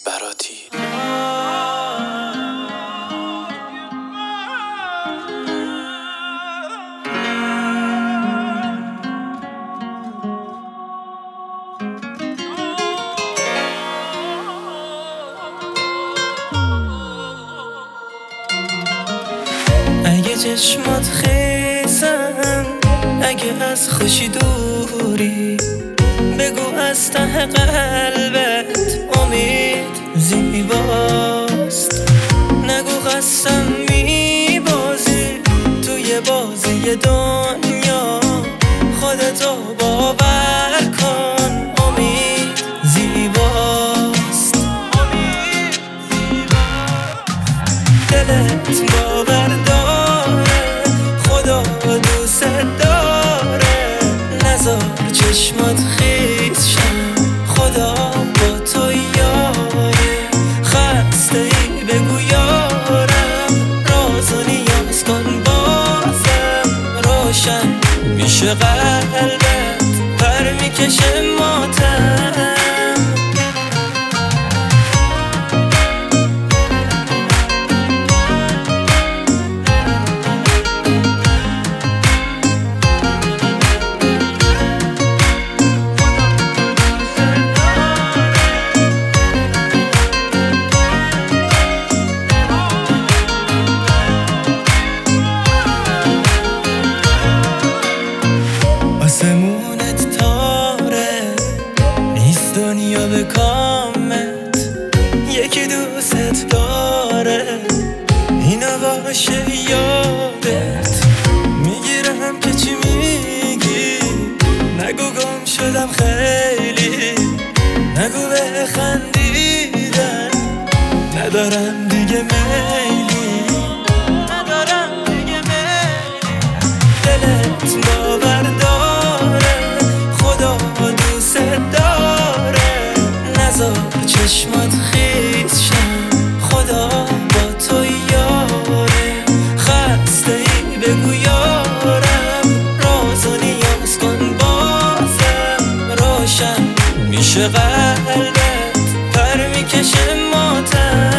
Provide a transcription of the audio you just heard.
براتی. اگه چشمات خیسن، اگه از خوشی دوری، بگو از ته قلبت امید زیباست. نگو قسم میبازی توی بازی دنیا، خودتو باور کن امید زیباست. دلت باور داره خدا دوست داره، نذار چشمات خیس شن، خدا با تو یاره. خسته ای بگو یارم، رازو نیاز کن بازم روشن میشه قلبت، پر میکشه ماتم. آسمونت تاره نیست دنیا به کامت، یکی دوست داره اینو باشه یادت. میگیرم که چی میگی، نگو گم شدم خیلی، نگو بخندیدن ندارم دیگه میلی، ندارم دیگه میلی. دلت باور داره خدا دوست داره، نذار چشمات خیس شن، خدا با تو یاره. خسته ای بگو یارم، رازو نیاز کن بازم روشن میشه قلبت، پر میکشه ماتم.